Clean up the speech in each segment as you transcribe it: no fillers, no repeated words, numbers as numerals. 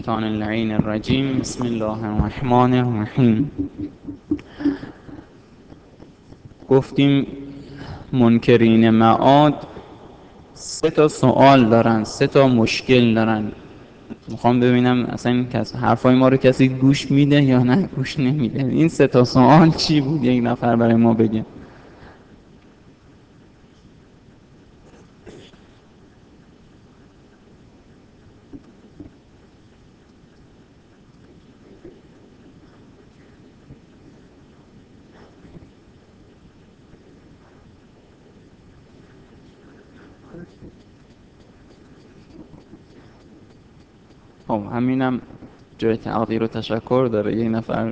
الشیطان اللعین الرجیم. بسم الله الرحمن الرحیم. گفتیم منکرین معاد 3 سوال دارن، 3 مشکل دارن. میخوام ببینم اصلا این حرفای ما رو کسی گوش میده یا نه گوش نمیده. این 3 سوال چی بود؟ یک نفر برای ما بگه. خب همینم جای تقدیر و تشکر داره. یک نفر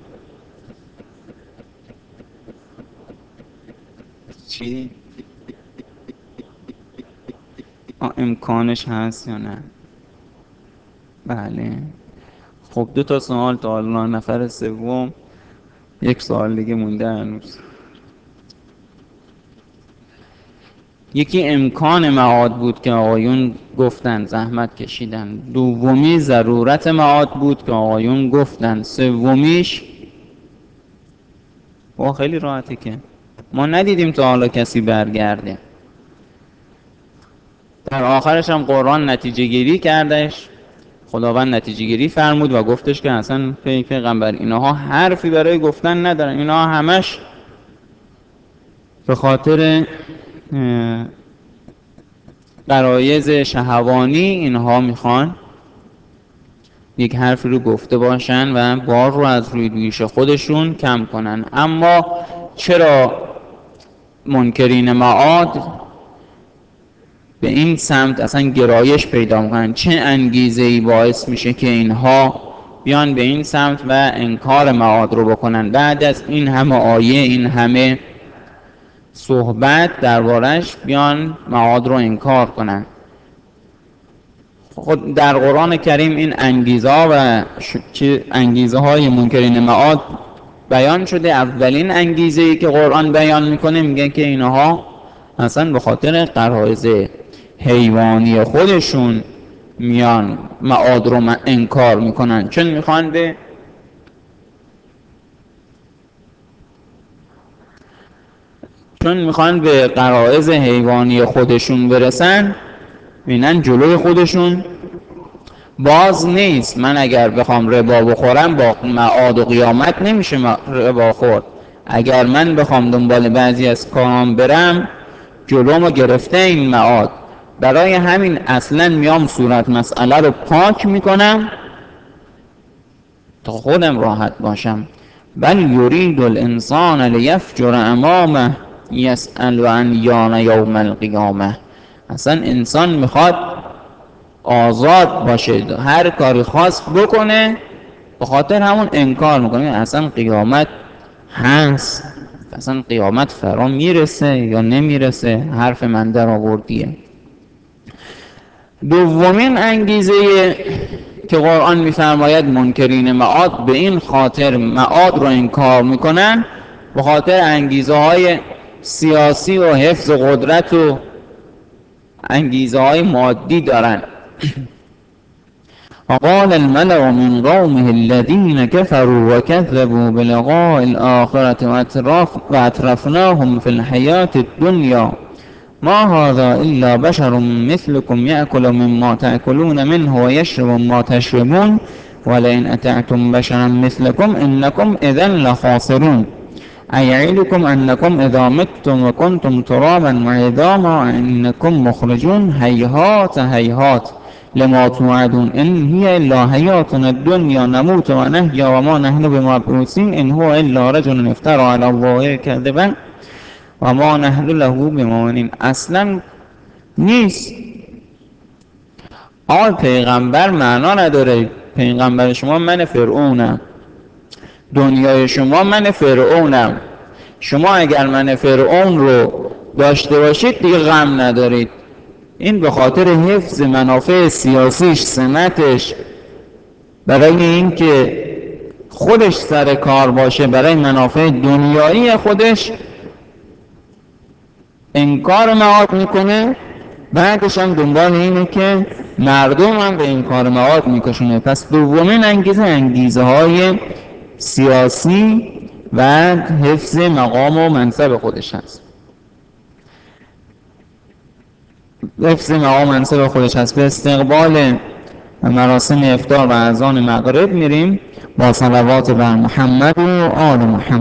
چی؟ امکانش هست یا نه؟ بله. خب 2 سوال تا الان. نفر سوم 1 سوال دیگه مونده هنوز. یکی امکان معاد بود که آقایون گفتن زحمت کشیدن. دومی ضرورت معاد بود که آقایون گفتن. سومیش خیلی راحته که ما ندیدیم تا حالا کسی برگرده. در آخرش هم قرآن نتیجه گیری کردش. خداوند نتیجه گیری فرمود و گفتش که اصلا پیغمبر اینها حرفی برای گفتن ندارن. اینها همش به خاطر غرایز شهوانی اینها میخوان یک حرفی رو گفته باشن و بار رو از روی دوش خودشون کم کنن. اما چرا منکرین معاد به این سمت اصلا گرایش پیدا میکنن؟ چه انگیزه‌ای باعث میشه که اینها بیان به این سمت و انکار معاد رو بکنن بعد از این همه آیه، این همه صحبت دربارش بیان معاد رو انکار کنن؟ خود در قرآن کریم این انگیزه و انگیزه های منکرین معاد بیان شده. اولین انگیزه‌ای که قرآن بیان میکنه میگه که اینها اصلا به خاطر غرایز حیوانی خودشون میان معاد رو انکار میکنن، چون میخوان به غرایز حیوانی خودشون برسن. بینن جلوی خودشون باز نیست. من اگر بخوام ربا بخورم با معاد و قیامت نمیشه ربا خورد. اگر من بخوام دنبال بعضی از کارام برم جلومو گرفته این معاد. برای همین اصلا میام صورت مسئله رو پاک میکنم تا خودم راحت باشم. بل یرید الانسان لیفجر امامه یسأل عن یوم القیامه. اصلا انسان میخواد آزاد باشه، هر کاری خواست بکنه، به خاطر همون انکار میکنه. اصلا قیامت هست؟ اصلا قیامت فرا میرسه یا نمیرسه؟ حرف من در آوردیه. دومین انگیزه که قرآن میفرماید منکرین معاد به این خاطر معاد رو انکار میکنن، به خاطر انگیزه های سیاسی و حفظ قدرت و انگیزه های مادی دارن. وقال الملأ من قومه الذين كفروا وكذبوا بلقاء الآخرة وأترفناهم في الحياة الدنيا ما هذا إلا بشر مثلكم يأكل مما تأكلون منه ويشرب ما تشربون ولئن أتعتم بشرا مثلكم إنكم إذا لخاسرون أيعدكم أنكم إذا متم وكنتم ترابا وعظاما إنكم مخرجون هيهات هيهات لما توعدون إن هي إلا حياتنا الدنيا نموت ونحيا وما نحن بمبعوثين إن هو إلا رجل افترى على الله كذبا وما نحن له بمؤمنين. اصلا نیست. پیغمبر معنا نداره. پیغمبر شما من فرعونم، دنیای شما من فرعونم. شما اگر من فرعون رو داشته باشید دیگه غم ندارید. این به خاطر حفظ منافع سیاسیش، سمتش، برای این که خودش سر کار باشه، برای منافع دنیایی خودش انکار معاد میکنه بعدش هم دنبال اینه که مردم هم به این کار مواد میکشونه. پس دومین انگیزه های سیاسی و حفظ مقام و منصب خودش هست. حفظ مقام و منصب خودش هست. به استقبال مراسم افطار و اذان مغرب میریم با صلوات بر محمد و آل محمد.